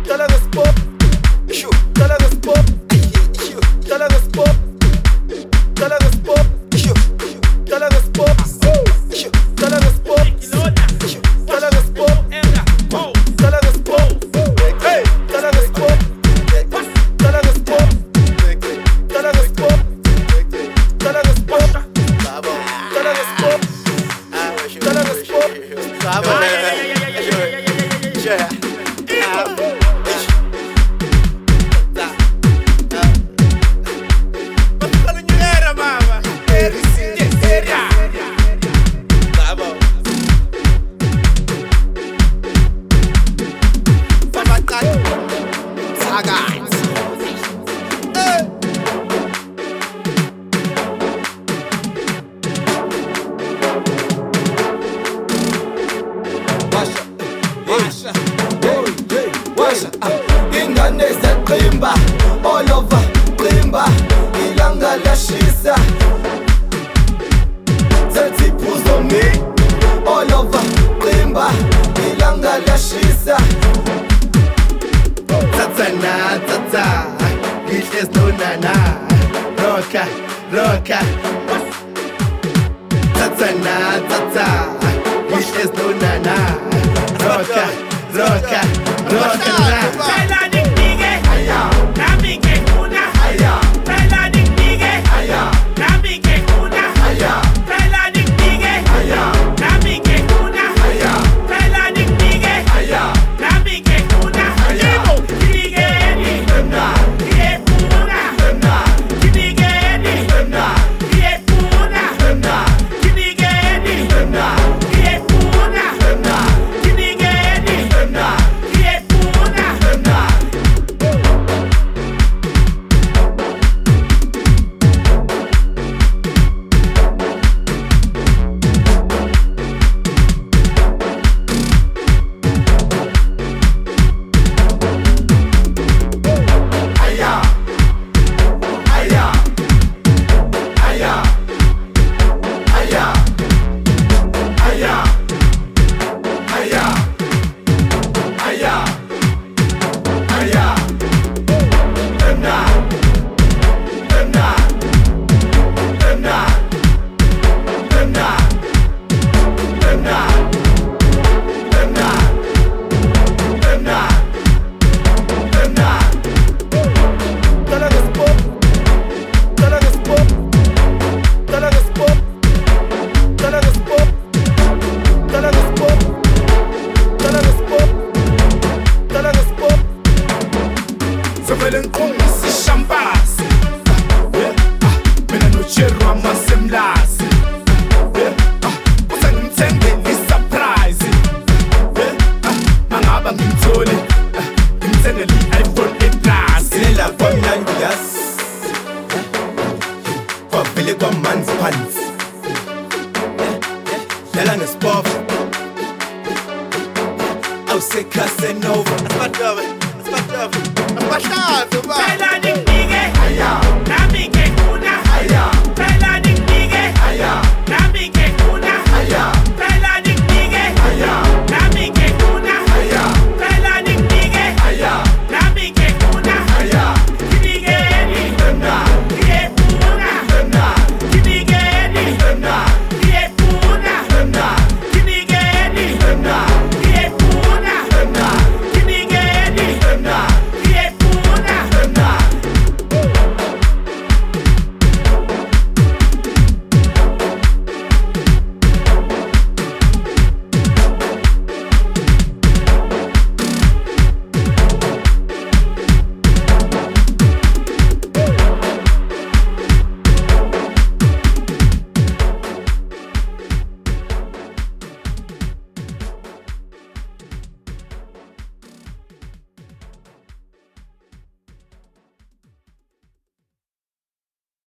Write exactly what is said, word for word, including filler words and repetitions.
dala ngesport, ishu, dala ngesport, ishu, dala ngesport, dala ngesport, ishu, dala ngesport, ishu, dala ngesport, ishu, dala ngesport, dala ngesport, hey, dala ngesport, dala ngesport, dala ngesport, dala ngesport, dala ngesport, dala ngesport, yeah. Ingane zeqimba all over qimba ilanga lashisa zethi phuzo mi all over qimba ilanga lashisa tatsana tatsa ngihlezi nonana roka roka tatsana tatsa ngihlezi nonana roka roka roka Dala ngesport, awuse Casanova. Asibadove, asibadove, asibadove, ba. Phela ninginike, Aya, nami ngekuna. aya, Phela ninginike, aya, nami